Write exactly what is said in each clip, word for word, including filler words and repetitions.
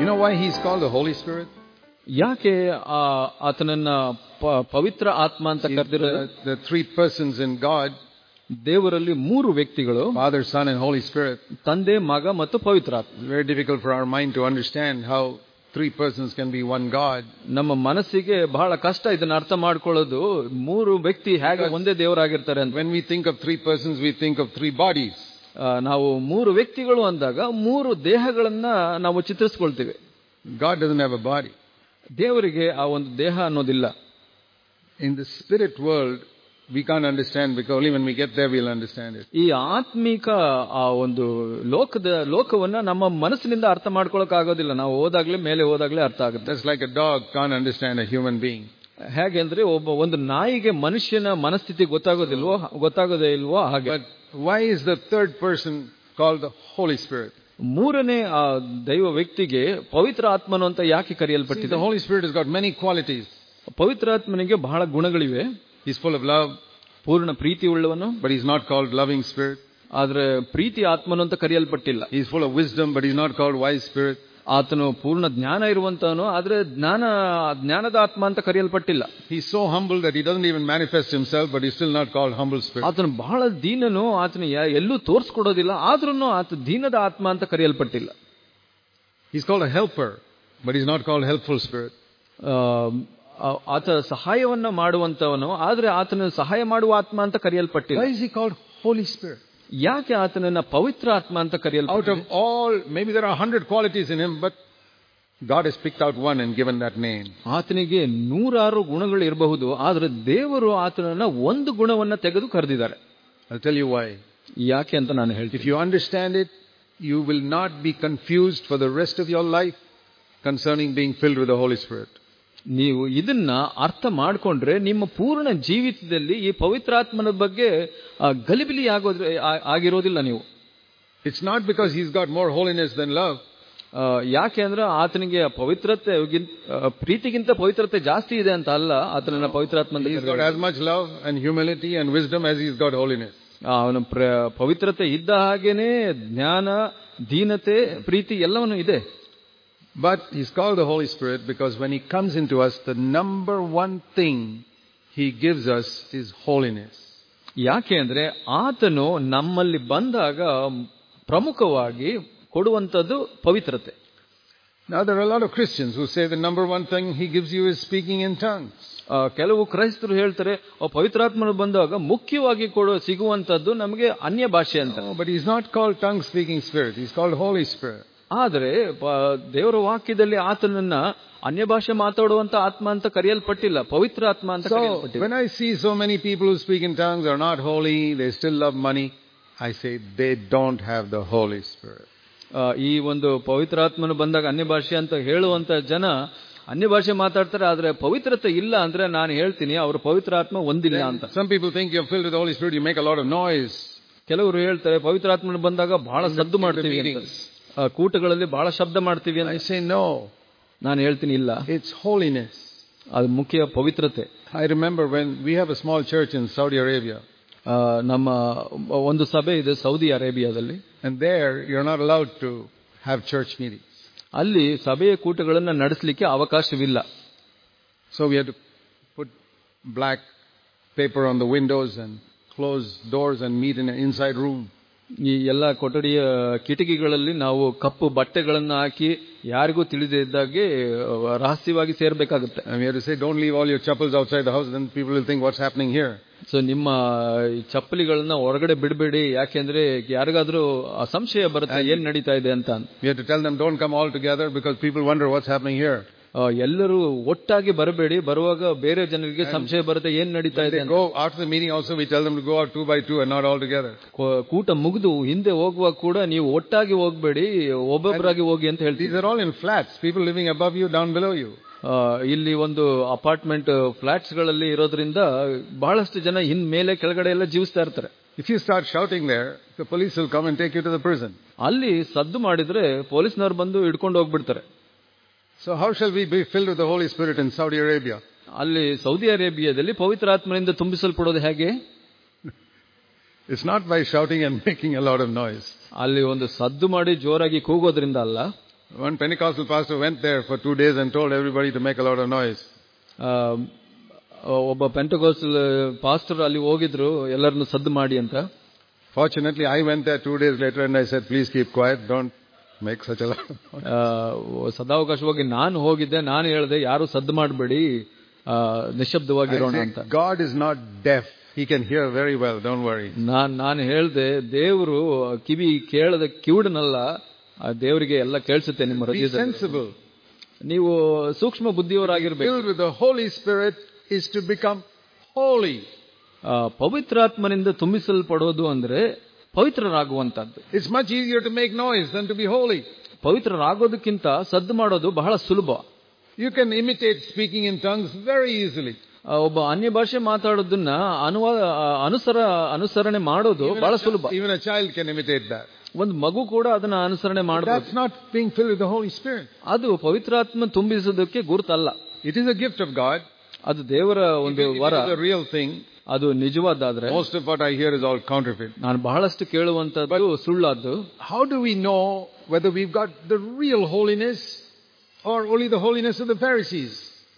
You know why he's called the Holy Spirit? ಯಾಕೆ ಆತನನ್ನ ಪವಿತ್ರ ಆತ್ಮ ಅಂತ ಕರೆದಿರೋ? The three persons in God, ದೇವರಲ್ಲಿ ಮೂರು ವ್ಯಕ್ತಿಗಳು, Father, Son and Holy Spirit. ತಂದೆ, ಮಗ ಮತ್ತು ಪವಿತ್ರ ಆತ್ಮ. It's very difficult for our mind to understand how three persons can be one God. ನಮ್ಮ ಮನಸ್ಸಿಗೆ ಬಹಳ ಕಷ್ಟ ಇದನ್ನ ಅರ್ಥ ಮಾಡ್ಕೊಳ್ಳೋದು, ಮೂರು ವ್ಯಕ್ತಿ ಹೇಗೆ ಒಂದೇ ದೇವರಾಗಿರ್ತಾರೆ ಅಂತ. When we think of three persons, we think of three bodies. ನಾವು ಮೂರು ವ್ಯಕ್ತಿಗಳು ಅಂದಾಗ ಮೂರು ದೇಹಗಳನ್ನ ನಾವು ಚಿತ್ರಿಸ್ಕೊಳ್ತೀವಿ. God doesn't have a body. ದೇವರಿಗೆ ಆ ಒಂದು ದೇಹ ಅನ್ನೋದಿಲ್ಲ. In the spirit world, we can't understand, because only when we get there we'll understand it. ಈ ಆತ್ಮಿಕ ಆ ಒಂದು ಲೋಕದ ಲೋಕವನ್ನ ನಮ್ಮ ಮನಸ್ಸಿನಿಂದ ಅರ್ಥ ಮಾಡ್ಕೊಳ್ಳೋಕೆ ಆಗೋದಿಲ್ಲ. ನಾವು ಹೋದಾಗ್ಲೇ ಮೇಲೆ ಹೋದಾಗ್ಲೇ ಅರ್ಥ ಆಗುತ್ತೆ. Just like a dog can't understand a human being. ಹೇಗೆ ಅಂದ್ರೆ ಒಬ್ಬ ಒಂದು ನಾಯಿಗೆ ಮನುಷ್ಯನ ಮನಸ್ಥಿತಿ ಗೊತ್ತಾಗೋದಿಲ್ವೋ ಗೊತ್ತಾಗೋದೇ ಇಲ್ವೋ ಹಾಗೆ. But why is the third person called the Holy Spirit? ಮೂರನೇ ಆ ದೈವ ವ್ಯಕ್ತಿಗೆ ಪವಿತ್ರ ಆತ್ಮನು ಅಂತ ಯಾಕೆ ಕರೆಯಲ್ಪಟ್ಟಿದೆ? The Holy Spirit has got many qualities. ಪವಿತ್ರ ಆತ್ಮನಿಗೆ ಬಹಳ ಗುಣಗಳಿವೆ. He's full of love, ಪೂರ್ಣ ಪ್ರೀತಿ ಉಳ್ಳವನು. but he's not called loving spirit. ಆದ್ರೆ ಪ್ರೀತಿ ಆತ್ಮನು ಅಂತ ಕರೆಯಲ್ಪಟ್ಟಿಲ್ಲ. He's full of wisdom, but he's not called wise spirit. ಆತನು ಪೂರ್ಣ ಜ್ಞಾನ ಇರುವಂತವನು, ಆದ್ರೆ ಜ್ಞಾನ ಜ್ಞಾನದ ಆತ್ಮ ಅಂತ ಕರೆಯಲ್ಪಟ್ಟಿಲ್ಲ. He's so humble that he doesn't even manifest himself, but he's still not called humble spirit. ಆತನು ಬಹಳ ದೀನನು, ಆತನು ಎಲ್ಲೂ ತೋರಿಸ್ಕೊಡೋದಿಲ್ಲ, ಆದ್ರೂ ಆತ ದೀನದ ಆತ್ಮ ಅಂತ ಕರೆಯಲ್ಪಟ್ಟಿಲ್ಲ. He's called a helper, but he's not called helpful spirit. ಆತ ಸಹಾಯವನ್ನ ಮಾಡುವಂತವನು, ಆದ್ರೆ ಆತನ ಸಹಾಯ ಮಾಡುವ ಆತ್ಮ ಅಂತ ಕರೆಯಲ್ಪಟ್ಟಿಲ್ಲ. Why is he called Holy Spirit? ಯಾಕೆ ಆತನನ್ನ ಪವಿತ್ರ ಆತ್ಮ ಅಂತ ಕರೆಯಲ್ಪಟ್ಟಿದೆ? Out of all, maybe there are a hundred qualities in him, but God has picked out one and given that name. ಆತನಿಗೆ ನೂರಾರು ಗುಣಗಳು ಇರಬಹುದು, ಆದ್ರೆ ದೇವರು ಆತನನ್ನ ಒಂದು ಗುಣವನ್ನ ತೆಗೆದು ಕರೆದಿದ್ದಾರೆ. I'll tell you why. ಯಾಕೆ ಅಂತ ನಾನು ಹೇಳ್ತೀನಿ. If you understand it, you will not be confused for the rest of your life concerning being filled with the Holy Spirit. ನೀವು ಇದನ್ನ ಅರ್ಥ ಮಾಡಿಕೊಂಡ್ರೆ ನಿಮ್ಮ ಪೂರ್ಣ ಜೀವಿತದಲ್ಲಿ ಈ ಪವಿತ್ರಾತ್ಮನ ಬಗ್ಗೆ ಗಲಿಬಿಲಿ ಆಗೋದ್ರೆ ಆಗಿರೋದಿಲ್ಲ ನೀವು. It's not because he's got more holiness than love. ಯಾಕೆ ಅಂದ್ರೆ ಆತನಿಗೆ ಪವಿತ್ರತೆ ಪ್ರೀತಿಗಿಂತ ಪವಿತ್ರತೆ ಜಾಸ್ತಿ ಇದೆ ಅಂತ ಅಲ್ಲ. ಆತನ ಪವಿತ್ರಾತ್ಮ He's got as much love and humility and wisdom as he's got holiness. ಅವನ ಪವಿತ್ರತೆ ಇದ್ದ ಹಾಗೇನೆ ಜ್ಞಾನ, ದೀನತೆ, ಪ್ರೀತಿ ಎಲ್ಲವನ್ನೂ ಇದೆ. But he's called the Holy Spirit because when he comes into us, the number one thing he gives us is holiness. ಯಾಕೆ ಅಂದ್ರೆ ಆತನು ನಮ್ಮಲ್ಲಿ ಬಂದಾಗ ಪ್ರಮುಖವಾಗಿ ಕೊಡುವಂತದ್ದು ಪವಿತ್ರತೆ. Now there are a lot of Christians who say the number one thing he gives you is speaking in tongues. ಕೆಲವು ಕ್ರೈಸ್ತರು ಹೇಳ್ತಾರೆ ಪವಿತ್ರಾತ್ಮನು ಬಂದಾಗ ಮುಖ್ಯವಾಗಿ ಕೊಡುವ ಸಿಗುವಂತದ್ದು ನಮಗೆ ಅನ್ಯ ಭಾಷೆ ಅಂತ. But he's not called tongue speaking spirit, he's called Holy Spirit. ಆದರೆ ದೇವರ ವಾಕ್ಯದಲ್ಲಿ ಆತನನ್ನ ಅನ್ಯ ಭಾಷೆ ಮಾತಾಡುವಂತ ಆತ್ಮ ಅಂತ ಕರೆಯಲ್ಪಟ್ಟಿಲ್ಲ, ಪವಿತ್ರ ಆತ್ಮ ಅಂತ ಕರೆಯಲ್ಪಟ್ಟಿದೆ. When I see so many people who speak in tongues are not holy, they still love money, I say they don't have the Holy Spirit. ಈ ಒಂದು ಪವಿತ್ರಾತ್ಮನು ಬಂದಾಗ ಅನ್ಯ ಭಾಷೆ ಅಂತ ಹೇಳುವಂತ ಜನ ಅನ್ಯ ಭಾಷೆ ಮಾತಾಡ್ತಾರೆ, ಆದ್ರೆ ಪವಿತ್ರತೆ ಇಲ್ಲ ಅಂದ್ರೆ ನಾನು ಹೇಳ್ತೀನಿ ಅವರು ಪವಿತ್ರಾತ್ಮ ಒಂದಿಲ್ಲ ಅಂತ. Some people think you're filled with the Holy Spirit, you make a lot of noise. ಕೆಲವರು ಹೇಳ್ತಾರೆ ಪವಿತ್ರಾತ್ಮನು ಬಂದಾಗ ಬಹಳ ಸದ್ದು ಮಾಡ್ತೀವಿ ಅಂತ, ಕೂಟಗಳಲ್ಲಿ ಬಹಳ ಶಬ್ದ ಮಾಡ್ತೀವಿ ಅಂತ. I say no. ನಾನು ಹೇಳ್ತೀನಿ ಇಲ್ಲ, it's holiness. ಅದು ಮುಖ್ಯ ಪವಿತ್ರತೆ. I remember when we have a small church in Saudi Arabia. ನಮ್ಮ ಒಂದು ಸಭೆ ಇದೆ ಸೌದಿ ಅರೇಬಿಯಾದಲ್ಲಿ. And there you're not allowed to have church meetings. ಅಲ್ಲಿ ಸಭೆಯ ಕೂಟಗಳನ್ನು ನಡೆಸಲಿಕ್ಕೆ ಅವಕಾಶವಿಲ್ಲ. So we had to put black paper on the windows and close doors and meet in an inside room. ಈ ಎಲ್ಲ ಕೊಠಡಿಯ ಕಿಟಕಿಗಳಲ್ಲಿ ನಾವು ಕಪ್ಪು ಬಟ್ಟೆಗಳನ್ನು ಹಾಕಿ ಯಾರಿಗೂ ತಿಳಿದೇ ಇದ್ದಾಗೆ ರಹಸ್ಯವಾಗಿ ಸೇರ್ಬೇಕಾಗುತ್ತೆ. And we have to say don't leave all your chappals outside the house, then people will think what's happening here. So ನಿಮ್ಮ ಚಪ್ಪಲಿಗಳನ್ನ ಹೊರಗಡೆ ಬಿಡಬೇಡಿ, ಯಾಕೆಂದ್ರೆ ಯಾರಿಗಾದ್ರೂ ಸಂಶಯ ಬರುತ್ತೆ ಏನ್ ನಡೀತಾ ಇದೆ ಅಂತ. We have to tell them don't come all together because people wonder what's happening here. ಎಲ್ಲರೂ ಒಟ್ಟಾಗಿ ಬರಬೇಡಿ, ಬರುವಾಗ ಬೇರೆ ಜನರಿಗೆ ಸಂಶಯ ಬರುತ್ತೆ ಏನ್ ನಡೀತಾ ಇದೆ. Go after the meeting also we tell them to go out two by two and not all together. ಕೂಟ ಮುಗಿದು ಹಿಂದೆ ಹೋಗುವಾಗ ಕೂಡ ನೀವು ಒಟ್ಟಾಗಿ ಹೋಗ್ಬೇಡಿ, ಒಬ್ಬೊಬ್ಬರಾಗಿ ಹೋಗಿ ಅಂತ ಹೇಳ್ತೀವಿ. These are all in flats, people living above you, down below you. ಇಲ್ಲಿ ಒಂದು ಅಪಾರ್ಟ್ಮೆಂಟ್ ಫ್ಲಾಟ್ಸ್ ಗಳಲ್ಲಿ ಇರೋದ್ರಿಂದ ಬಹಳಷ್ಟು ಜನ ಇನ್ ಮೇಲೆ ಕೆಳಗಡೆ ಎಲ್ಲ ಜೀವಿಸ್ತಾ ಇರ್ತಾರೆ. If you start shouting there, the police will come and take you to the prison. ಅಲ್ಲಿ ಸದ್ದು ಮಾಡಿದ್ರೆ ಪೊಲೀಸ್ನವರು ಬಂದು ಹಿಡ್ಕೊಂಡು ಹೋಗ್ಬಿಡ್ತಾರೆ. So how shall we be filled with the Holy Spirit in Saudi Arabia? ಅಲ್ಲಿ ಸೌದಿ ಅರೇಬಿಯಾದಲ್ಲಿ ಪವಿತ್ರಾತ್ಮನಿಂದ ತುಂಬಿಸಲ್ಪಡೋದು ಹೇಗೆ? It's not by shouting and making a lot of noise. ಅಲ್ಲಿ ಒಂದು ಸದ್ದು ಮಾಡಿ ಜೋರಾಗಿ ಕೂಗೋದ್ರಿಂದ ಅಲ್ಲ. One Pentecostal pastor went there for two days and told everybody to make a lot of noise. ಒಬ್ಬ ಪೆಂಟಕೋಸ್ಟಲ್ ಪಾಸ್ಟರ್ ಅಲ್ಲಿ ಹೋಗಿದ್ರು ಎಲ್ಲರನ್ನು ಸದ್ದು ಮಾಡಿ ಅಂತ. Fortunately, I went there two days later and I said, please keep quiet, don't make such a lot. ಸದಾವಕಾಶವಾಗಿ ನಾನು ಹೋಗಿದ್ದೆ, ನಾನು ಹೇಳಿದೆ ಯಾರು ಸದ್ದು ಮಾಡಬೇಡಿ, ನಿಶಬ್ದವಾಗಿರೋಣ ಅಂತ. God is not deaf. He can hear very well, don't worry. ನಾನು ನಾನು ಹೇಳಿದೆ ದೇವರು ಕಿವಿ ಕೇಳದ ಕಿವುಡನಲ್ಲ, ದೇವರಿಗೆ ಎಲ್ಲ ಕೇಳಿಸುತ್ತೆ ನಿಮ್ಮ ಹೃದಯದಲ್ಲಿ. Be sensible. ನೀವು ಸೂಕ್ಷ್ಮ ಬುದ್ಧಿಯವರಾಗಿರ್ಬೇಕು. Filled with the Holy Spirit is to become holy. ಪವಿತ್ರಾತ್ಮನಿಂದ ತುಂಬಿಸಲ್ಪಡೋದು ಅಂದ್ರೆ ಪವಿತ್ರರಾಗುವಂತದ್ದು. It's much easier to make noise than to be holy. ಪವಿತ್ರರಾಗೋದಕ್ಕಿಂತ ಸದ್ದು ಮಾಡೋದು ಬಹಳ ಸುಲಭ. You can imitate speaking in tongues very easily. ಒಬ್ಬ ಅನ್ಯ ಭಾಷೆ ಮಾತಾಡೋದನ್ನ ಅನುವಾದ ಅನುಸರ ಅನುಸರಣೆ ಮಾಡೋದು ಬಹಳ ಸುಲಭ. Even a child can imitate that. ಒಂದು ಮಗು ಕೂಡ ಅದನ್ನ ಅನುಸರಣೆ ಮಾಡಬಹುದು. That's not being filled with the Holy Spirit. ಅದು ಪವಿತ್ರಾತ್ಮ ತುಂಬಿಸೋದಕ್ಕೆ ಗುರುತಲ್ಲ. It is a gift of God. ಅದು ದೇವರ ಒಂದು ವರ. It is a real thing. ಅದು ನಿಜವಾದಾದ್ರೆ. Most of what I hear is all counterfeit. ನಾನು ಬಹಳಷ್ಟು ಕೇಳುವಂತದ್ದು ಸುಳ್ಳಾದ್ದು. How do we know whether we've got the real holiness or only the holiness of the Pharisees?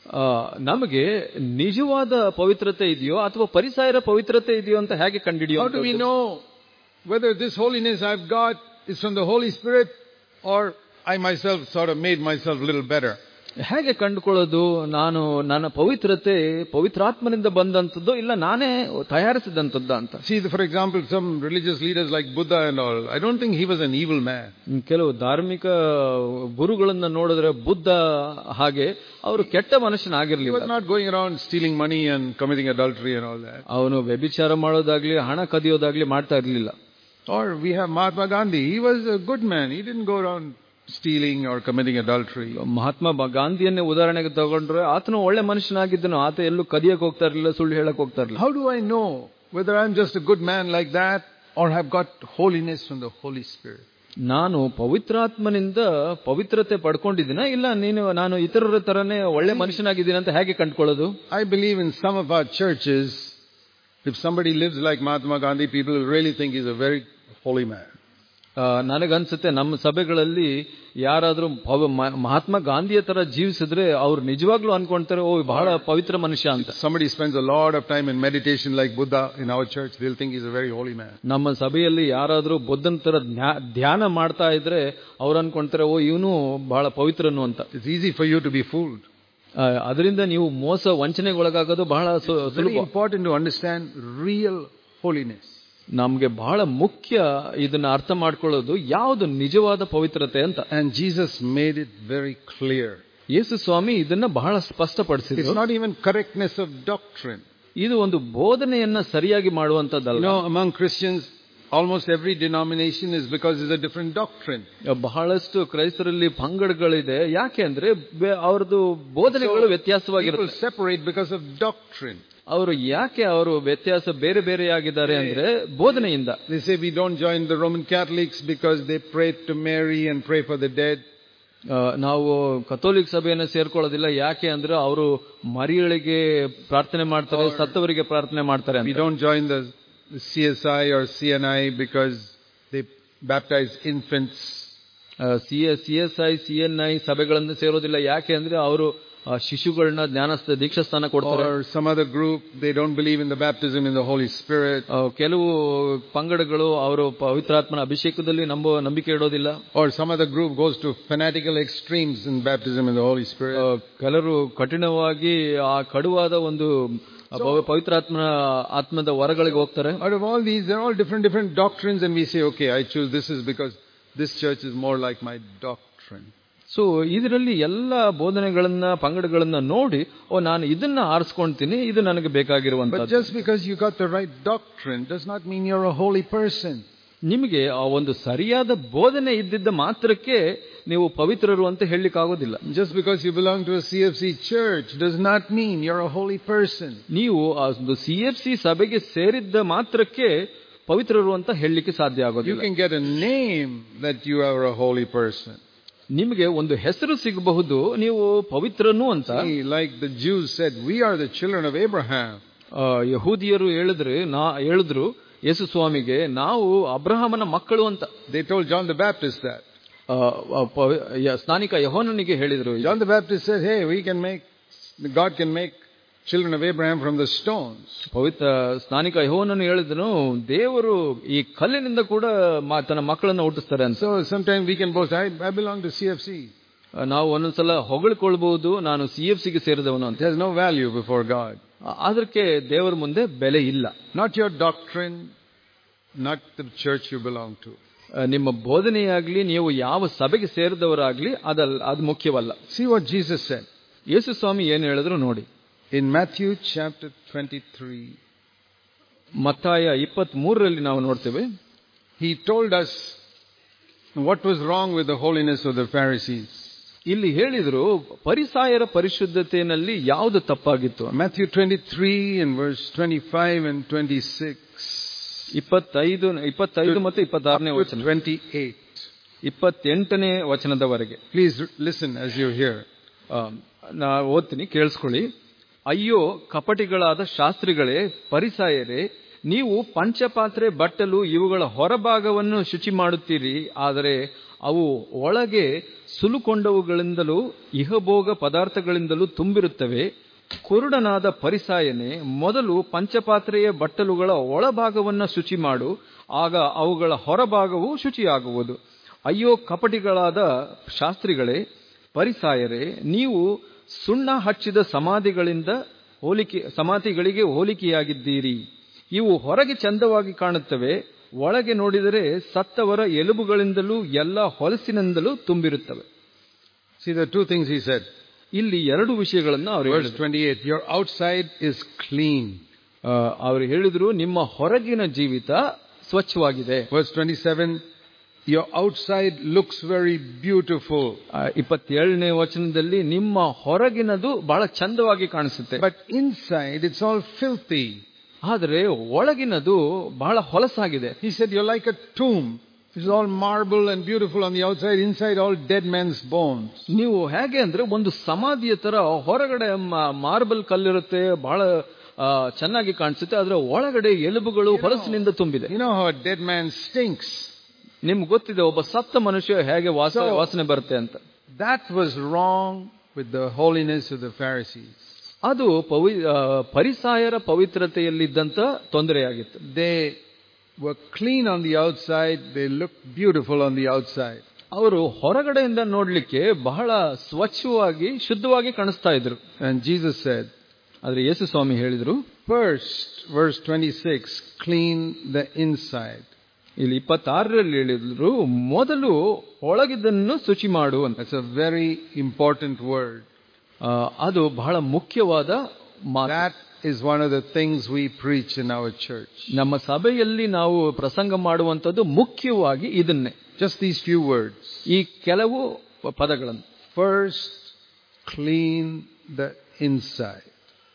ನಮಗೆ ನಿಜವಾದ ಪವಿತ್ರತೆ ಇದೆಯೋ ಅಥವಾ ಪರಿಸರ ಪವಿತ್ರತೆ ಇದೆಯೋ ಅಂತ ಹೇಗೆ ಕಂಡುಹಿಡಿಯೋದು? How do we know whether this holiness I've got is from the Holy Spirit or I myself sort of made myself a little better? ಹೇಗೆ ಕಂಡುಕೊಳ್ಳೋದು ನಾನು ನನ್ನ ಪವಿತ್ರತೆ ಪವಿತ್ರಾತ್ಮನಿಂದ ಬಂದಂತದ್ದು ಇಲ್ಲ ನಾನೇ ತಯಾರಿಸಿದಂತದ್ದು ಅಂತ? See, for example, some religious leaders like Buddha and all, I don't think he was an evil man. ಕೆಲವು ಧಾರ್ಮಿಕ ಗುರುಗಳನ್ನ ನೋಡಿದ್ರೆ ಬುದ್ಧ ಹಾಗೆ ಅವರು ಕೆಟ್ಟ ಮನುಷ್ಯನಾಗಿರ್ಲಿಲ್ಲ. He was not going around stealing money and committing adultery and all that. ಅವನು ವ್ಯಭಿಚಾರ ಮಾಡೋದಾಗ್ಲಿ ಹಣ ಕದಿಯೋದಾಗ್ಲಿ ಮಾಡ್ತಾ ಇರ್ಲಿಲ್ಲ. Or we have Mahatma Gandhi. He was a good man. He didn't go around stealing or committing adultery. Mahatma ಗಾಂಧಿಯನ್ನೇ ಉದಾಹರಣೆಗೆ ತಗೊಂಡ್ರೆ ಆತನು ಒಳ್ಳೆ ಮನುಷ್ಯನಾಗಿದ್ದನು. ಆತ ಎಲ್ಲೂ ಕದಿಯಕ್ಕೆ ಹೋಗ್ತಾ ಇರಲಿಲ್ಲ, ಸುಳ್ಳು ಹೇಳಕ್ ಹೋಗ್ತಾ ಇರಲಿಲ್ಲ. How do I know whether I'm just a good man like that or have got holiness from the Holy Spirit? ನಾನು ಪವಿತ್ರಾತ್ಮನಿಂದ ಪವಿತ್ರತೆ ಪಡ್ಕೊಂಡಿದ್ದೀನ ಇಲ್ಲ ನೀನು ನಾನು ಇತರರ ತರನೇ ಒಳ್ಳೆ ಮನುಷ್ಯನಾಗಿದ್ದೀನಿ ಅಂತ ಹೇಗೆ ಕಂಡುಕೊಳ್ಳೋದು? I believe in some of our churches, if somebody lives like Mahatma Gandhi, people will really think he's a very holy man. ನನಗನ್ಸುತ್ತೆ ನಮ್ಮ ಸಭೆಗಳಲ್ಲಿ ಯಾರಾದ್ರೂ ಮಹಾತ್ಮ ಗಾಂಧಿಯ ತರ ಜೀವಿಸಿದ್ರೆ ಅವ್ರು ನಿಜವಾಗ್ಲೂ ಅನ್ಕೊಂತಾರೆ ಓ ಬಹಳ ಪವಿತ್ರ ಮನುಷ್ಯ ಅಂತ. Somebody spends a lot of time in meditation like Buddha in our church, they'll think he's a very holy man. ನಮ್ಮ ಸಭೆಯಲ್ಲಿ ಯಾರಾದ್ರೂ ಬುದ್ಧನ ತರ ಧ್ಯಾನ ಮಾಡ್ತಾ ಇದ್ರೆ ಅವ್ರು ಅನ್ಕೊಂತಾರೆ ಓ ಇವನು ಬಹಳ ಪವಿತ್ರನು ಅಂತ. It's easy for you to be fooled. ಅದರಿಂದ ನೀವು ಮೋಸ ವಂಚನೆಗೊಳಗಾಗೋದು ಬಹಳ ಸುಲಭ. Very important to understand real holiness. ನಮ್ಗೆ ಬಹಳ ಮುಖ್ಯ ಇದನ್ನ ಅರ್ಥ ಮಾಡ್ಕೊಳ್ಳೋದು ಯಾವುದು ನಿಜವಾದ ಪವಿತ್ರತೆ ಅಂತ. And Jesus made it very clear. ಯೇಸು ಸ್ವಾಮಿ ಇದನ್ನ ಬಹಳ ಸ್ಪಷ್ಟಪಡಿಸಿದ್ರು. It's not even correctness of doctrine. ಇದು ಒಂದು ಬೋಧನೆಯನ್ನ ಸರಿಯಾಗಿ ಮಾಡುವಂತದ್ದಲ್ಲ. You know, among Christians almost every denomination is because it's a different doctrine. ಬಹಳಷ್ಟು ಕ್ರೈಸ್ತರಲ್ಲಿ ಪಂಗಡಗಳಿದೆ. ಯಾಕೆ ಅಂದ್ರೆ ಅವರದು ಬೋಧನೆಗಳು ವ್ಯತ್ಯಾಸವಾಗಿರುತ್ತೆ. People separate because of doctrine. ಅವರು ಯಾಕೆ ಅವರು ವ್ಯತ್ಯಾಸ ಬೇರೆ ಬೇರೆಯಾಗಿದ್ದಾರೆ ಅಂದ್ರೆ ಬೋಧನೆಯಿಂದ. They say we don't join the Roman Catholics because they pray to Mary and pray for the dead. ನಾವು ಕಥೋಲಿಕ್ ಸಭೆಯನ್ನು ಸೇರ್ಕೊಳ್ಳೋದಿಲ್ಲ ಯಾಕೆ ಅಂದ್ರೆ ಅವರು ಮರಿಯಳಿಗೆ ಪ್ರಾರ್ಥನೆ ಮಾಡ್ತಾರೆ, ಸತ್ತವರಿಗೆ ಪ್ರಾರ್ಥನೆ ಮಾಡ್ತಾರೆ. We don't join the C S I or C N I because they baptize infants. C S I C N I ಸಭೆಗಳನ್ನು ಸೇರೋದಿಲ್ಲ ಯಾಕೆ ಅಂದ್ರೆ ಅವರು ಶಿಶುಗಳನ್ನ ಜ್ಞಾನಸ್ಥ ದೀಕ್ಷಾಸ್ಥಾನ ಕೊಡ್ತಾರೆ. Or some other group, they don't believe in the baptism in the Holy Spirit. ಕೆಲವು ಪಂಗಡಗಳು ಅವರು ಪವಿತ್ರಾತ್ಮನ ಅಭಿಷೇಕದಲ್ಲಿ ನಂಬೋ ನಂಬಿಕೆ ಇಡೋದಿಲ್ಲ. Or some other group goes to fanatical extremes in baptism in the Holy Spirit. ಕೆಲವರು ಕಠಿಣವಾಗಿ ಆ ಕಡುವಾದ ಒಂದು ಪವಿತ್ರಾತ್ಮನ ಆತ್ಮದ ವರಗಳಿಗೆ ಹೋಗ್ತಾರೆ. Out of all these, there are all different different doctrines, and we say, okay, I choose this is because this church is more like my doctrine. So ಇದರಲ್ಲಿ ಎಲ್ಲ ಬೋಧನೆಗಳನ್ನ ಪಂಗಡಗಳನ್ನ ನೋಡಿ ಓ ನಾನು ಇದನ್ನ ಆರಿಸ್ಕೊಳ್ತೀನಿ, ಇದು ನನಗೆ ಬೇಕಾಗಿರುವಂತ. But just because you got the right doctrine does not mean you're a holy person. ನಿಮಗೆ ಆ ಒಂದು ಸರಿಯಾದ ಬೋಧನೆ ಇದ್ದಿದ್ದ ಮಾತ್ರಕ್ಕೆ ನೀವು ಪವಿತ್ರರು ಅಂತ ಹೇಳಲಿಕ್ಕೆ ಆಗೋದಿಲ್ಲ. Just because you belong to a C F C church does not mean you're a holy person. ನೀವು ಆ ಒಂದು ಸಿ ಎಫ್ ಸಿ ಸಭೆಗೆ ಸೇರಿದ್ದ ಮಾತ್ರಕ್ಕೆ ಪವಿತ್ರರು ಅಂತ ಹೇಳಲಿಕ್ಕೆ ಸಾಧ್ಯ ಆಗೋದಿಲ್ಲ. You can get a name that you are a holy person. ನಿಮಗೆ ಒಂದು ಹೆಸರು ಸಿಗಬಹುದು ನೀವು ಪವಿತ್ರನು ಅಂತ. Like the Jews said, we are the children of Abraham. ಯಹೂದಿಯರು ಹೇಳಿದ್ರೆ ನಾ ಹೇಳಿದ್ರು ಯೇಸು ಸ್ವಾಮಿಗೆ ನಾವು ಅಬ್ರಹಾಮನ ಮಕ್ಕಳು ಅಂತ. They told John the Baptist that. ಸ್ನಾನಿಕ ಯೋಹಾನನಿಗೆ ಹೇಳಿದರು. John the Baptist said, hey, we can make, God can make children of Abraham from the stones. ಪವಿತ್ರ ಸ್ನಾನಿಕ ಯೋಹಾನನು ಹೇಳಿದನು, ದೇವರು ಈ ಕಲ್ಲಿನಿಂದ ಕೂಡ ತನ್ನ ಮಕ್ಕಳನ್ನು ಹುಟ್ಟಿಸ್ತಾರೆ ಅಂತ. So sometimes we can boast, I, I belong to C F C. ನಾವು ಒಂದೊಂದ್ಸಲ ಹೊಗಳಿಕೊಳ್ಬಹುದು, ನಾನು ಸಿ ಎಫ್ ಸಿಗೆ ಸೇರಿದವನು ಅಂತ. There's no value before God. ಅದಕ್ಕೆ ದೇವರ ಮುಂದೆ ಬೆಲೆ ಇಲ್ಲ. Not your doctrine, not the church you belong to. ನಿಮ್ಮ ಬೋಧನೆಯಾಗ್ಲಿ, ನೀವು ಯಾವ ಸಭೆಗೆ ಸೇರಿದವರಾಗ್ಲಿ, ಅದಲ್ಲ, ಅದು ಮುಖ್ಯವಲ್ಲ. See what Jesus said. ಯೇಸು ಸ್ವಾಮಿ ಏನು ಹೇಳಿದ್ರು ನೋಡಿ. In Matthew chapter twenty-three, ಮತ್ತಾಯ ಇಪ್ಪತ್ಮೂರರಲ್ಲಿ ನಾವು ನೋಡ್ತೇವೆ. He told us what was wrong with the holiness of the Pharisees. ಇಲ್ಲಿ ಹೇಳಿದ್ರು ಪರಿಸಾಯರ ಪರಿಶುದ್ಧತೆಯಲ್ಲಿ ಯಾವುದು ತಪ್ಪಾಗಿತ್ತು. Matthew twenty-three and verse twenty-five and twenty-six. ಇಪ್ಪತ್ತೈದು ಇಪ್ಪತ್ತೈದು ಮತ್ತು ಇಪ್ಪತ್ತಾರನೇ ವಚನ, twenty-eight, ಇಪ್ಪತ್ತೆಂಟನೇ ವಚನದವರೆಗೆ. Please listen as you hear. ನಾ ಓದ್ತೀನಿ, ಕೇಳಿಸ್ಕೊಳ್ಳಿ. ಅಯ್ಯೋ ಕಪಟಿಗಳಾದ ಶಾಸ್ತ್ರಿಗಳೇ, ಪರಿಸಾಯರೇ, ನೀವು ಪಂಚಪಾತ್ರೆ ಬಟ್ಟಲು ಇವುಗಳ ಹೊರಭಾಗವನ್ನು ಶುಚಿ ಮಾಡುತ್ತೀರಿ, ಆದರೆ ಅವು ಒಳಗೆ ಸುಲುಕೊಂಡವುಗಳಿಂದಲೂ ಇಹಭೋಗ ಪದಾರ್ಥಗಳಿಂದಲೂ ತುಂಬಿರುತ್ತವೆ. ಕುರುಡನಾದ ಪರಿಸಾಯನೇ, ಮೊದಲು ಪಂಚಪಾತ್ರೆಯ ಬಟ್ಟಲುಗಳ ಒಳಭಾಗವನ್ನು ಶುಚಿ ಮಾಡು, ಆಗ ಅವುಗಳ ಹೊರಭಾಗವು ಶುಚಿಯಾಗುವುದು. ಅಯ್ಯೋ ಕಪಟಿಗಳಾದ ಶಾಸ್ತ್ರಿಗಳೇ, ಪರಿಸಾಯರೇ, ನೀವು ಸುಣ್ಣ ಹಚ್ಚಿದ ಸಮಾಧಿಗಳಿಂದ ಹೋಲಿಕೆ ಸಮಾಧಿಗಳಿಗೆ ಹೋಲಿಕೆಯಾಗಿದ್ದೀರಿ. ಇವು ಹೊರಗೆ ಚಂದವಾಗಿ ಕಾಣುತ್ತವೆ, ಒಳಗೆ ನೋಡಿದರೆ ಸತ್ತವರ ಎಲುಬುಗಳಿಂದಲೂ ಎಲ್ಲ ಹೊಲಸಿನಿಂದಲೂ ತುಂಬಿರುತ್ತವೆ. See the two things he said. ಇಲ್ಲಿ ಎರಡು ವಿಷಯಗಳನ್ನು ಅವರು Verse twenty-eight, your outside is clean. ಅವರು ಹೇಳಿದ್ರು ನಿಮ್ಮ ಹೊರಗಿನ ಜೀವಿತ ಸ್ವಚ್ಛವಾಗಿದೆ. Verse twenty-seven, your outside looks very beautiful. ಇಪ್ಪತ್ತೇಳನೇ ವಚನದಲ್ಲಿ ನಿಮ್ಮ ಹೊರಗಿನದು ಬಹಳ ಚಂದವಾಗಿ ಕಾಣಿಸುತ್ತೆ, but inside it's all filthy. ಆದರೆ ಒಳಗಿನದು ಬಹಳ ಹೊಲಸಾಗಿದೆ. He said you're like a tomb. It's all marble and beautiful on the outside, inside all dead men's bones. ನೀವು ಹೇಗೆ ಅಂದ್ರೆ ಒಂದು ಸಮಾಧಿಯ ತರ ಹೊರಗಡೆ ಮಾರ್ಬಲ್ ಕಲ್ಲಿರುತ್ತೆ, ಬಹಳ ಚೆನ್ನಾಗಿ ಕಾಣಿಸುತ್ತೆ, ಆದ್ರೆ ಒಳಗಡೆ ಎಲುಬುಗಳು ಹೊಲಸಿನಿಂದ ತುಂಬಿದೆ. You know how a dead man stinks. ನಿಮ್ಗೆ ಗೊತ್ತಿದೆ ಒಬ್ಬ ಸತ್ತ ಮನುಷ್ಯ ಹೇಗೆ ವಾಸನೆ ಬರುತ್ತೆ ಅಂತ. That was wrong with the holiness of the Pharisees. ಅದು Pavi ಪರಿಸಾಯರ ಪವಿತ್ರತೆಯಲ್ಲಿದ್ದಂತ ತೊಂದರೆಯಾಗಿತ್ತು. They were clean on the outside, they looked beautiful on the outside. ಅವರು ಹೊರಗಡೆಯಿಂದ ನೋಡ್ಲಿಕ್ಕೆ ಬಹಳ ಸ್ವಚ್ಛವಾಗಿ ಶುದ್ಧವಾಗಿ ಕಾಣಿಸ್ತಾ ಇದ್ರು. And Jesus said, ಆದ್ರೆ ಯೇಸು ಸ್ವಾಮಿ ಹೇಳಿದ್ರು, first verse twenty-six, clean the inside. ಇಲ್ಲಿ ಇಪ್ಪತ್ತಾರರಲ್ಲಿ ಹೇಳಿದ್ರು, ಮೊದಲು ಒಳಗಿದ್ದನ್ನು ಶುಚಿ ಮಾಡು ಅಂತ. That's a very important word. ಅದು ಬಹಳ ಮುಖ್ಯವಾದ ಮಾತು. That is one of the things we preach in our church. ನಮ್ಮ ಸಭೆಯಲ್ಲಿ ನಾವು ಪ್ರಸಂಗ ಮಾಡುವಂತದ್ದು ಮುಖ್ಯವಾಗಿ ಇದನ್ನೇ. Just these few words. ಈ ಕೆಲವು ಪದಗಳನ್ನು. First, clean the inside.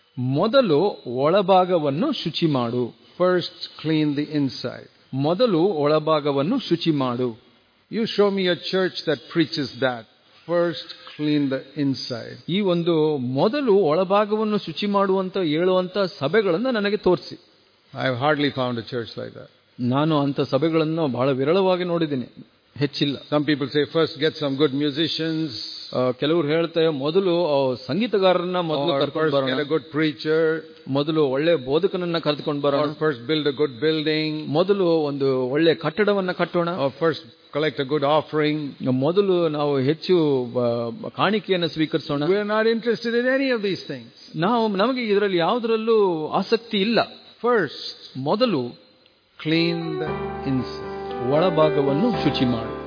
ಮೊದಲು ಒಳಭಾಗವನ್ನು ಶುಚಿ ಮಾಡು. First, clean the inside. ಮೊದಲು ಒಳಭಾಗವನ್ನು ಶುಚಿ ಮಾಡು. You show me a church that preaches that. First, clean the inside. ಈ ಒಂದು ಮೊದಲು ಒಳಭಾಗವನ್ನು ಶುಚಿ ಮಾಡುವಂತ ಹೇಳುವಂತ ಸಭೆಗಳನ್ನು ನನಗೆ ತೋರಿಸಿ. I have hardly found a church like that. ನಾನು ಅಂತ ಸಭೆಗಳನ್ನು ಬಹಳ ವಿರಳವಾಗಿ ನೋಡಿದ್ದೀನಿ, ಹೆಚ್ಚಿಲ್ಲ. Some people say first get some good musicians. ಕೆಲವರು ಹೇಳ್ತಾರೆ ಮೊದಲು ಸಂಗೀತಗಾರರನ್ನ ಮೊದಲು ಕರ್ಕೊಂಡು ಬರೋಣ, get a good preacher. ಮೊದಲು ಒಳ್ಳೆ ಬೋಧಕನನ್ನ ಕರೆದುಕೊಂಡು ಬರೋಣ. Or first build a good building. ಮೊದಲು ಒಂದು ಒಳ್ಳೆ ಕಟ್ಟಡವನ್ನ ಕಟ್ಟೋಣ. Or first collect a good offering. ಮೊದಲು ನಾವು ಹೆಚ್ಚು ಕಾಣಿಕೆಯನ್ನು ಸ್ವೀಕರಿಸೋಣ. We are not interested in any of these things. ನಾವು ನಮಗೆ ಇದರಲ್ಲಿ ಯಾವುದರಲ್ಲೂ ಆಸಕ್ತಿ ಇಲ್ಲ. First, ಮೊದಲು clean the inside. ಒಳಭಾಗವನ್ನು ಶುಚಿ ಮಾಡು.